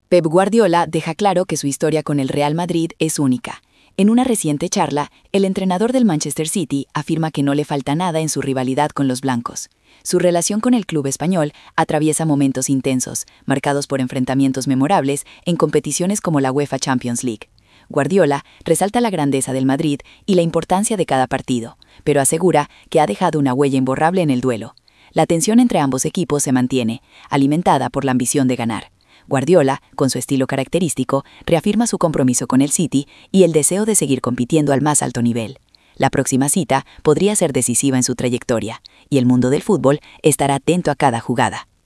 Pep Guardiola deja claro que su historia con el Real Madrid es única. En una reciente charla, el entrenador del Manchester City afirma que no le falta nada en su rivalidad con los blancos. Su relación con el club español atraviesa momentos intensos, marcados por enfrentamientos memorables en competiciones como la UEFA Champions League. Guardiola resalta la grandeza del Madrid y la importancia de cada partido, pero asegura que ha dejado una huella imborrable en el duelo. La tensión entre ambos equipos se mantiene, alimentada por la ambición de ganar. Guardiola, con su estilo característico, reafirma su compromiso con el City y el deseo de seguir compitiendo al más alto nivel. La próxima cita podría ser decisiva en su trayectoria, y el mundo del fútbol estará atento a cada jugada.